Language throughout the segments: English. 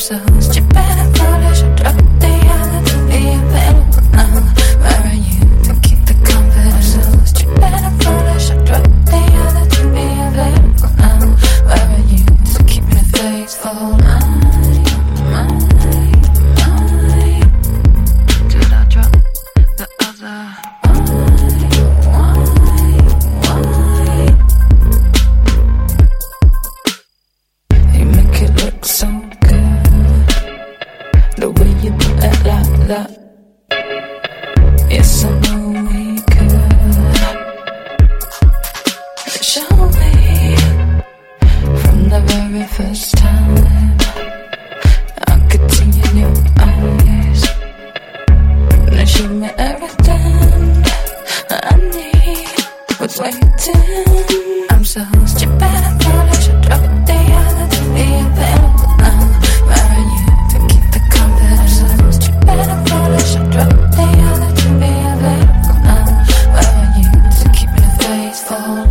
so stupid and foolish. I dropped the other to be available now. Where are you to keep the confidence? I'm so stupid and foolish. I dropped the other to be available now. Where are you to keep me faithful? Did I drop the other? You make it look so good, the way you put it like that. Yes, I know we could. Shall we? From the very first time, I could see in your eyes. Now show me everything I need was waiting. I'm so stupid and foolish. I dropped the other to be available now. Where are you to keep the confidence? I'm so stupid and foolish. I dropped the other to be available now. Where are you to keep me faithful?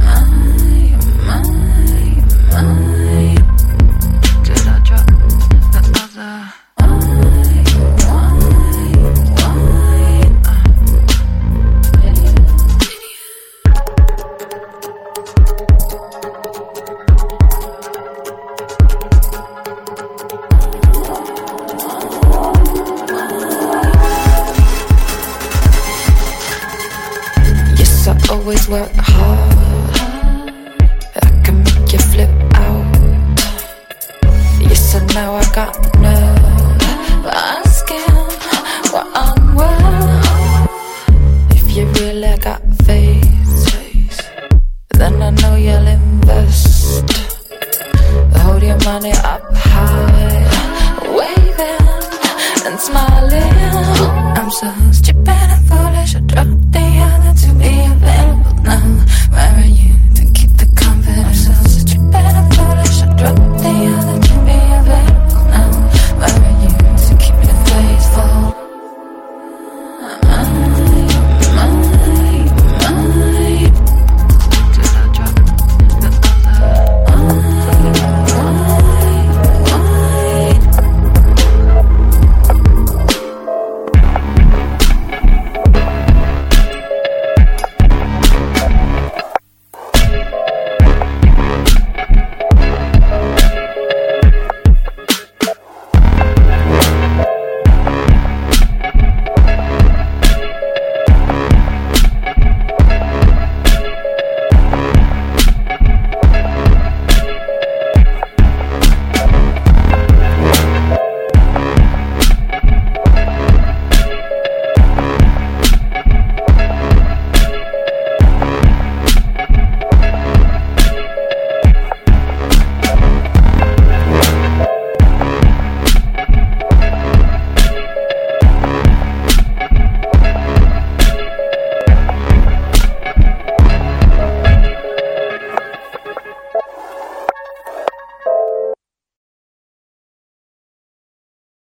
Did I drop the other? Yes, I always work hard. I can make you flip out. Yes, and now I got nerve asking what I'm worth. If you really got faith, then I know you'll invest. Hold your money up high, waving and smiling. I'm so stupid and foolish. I drop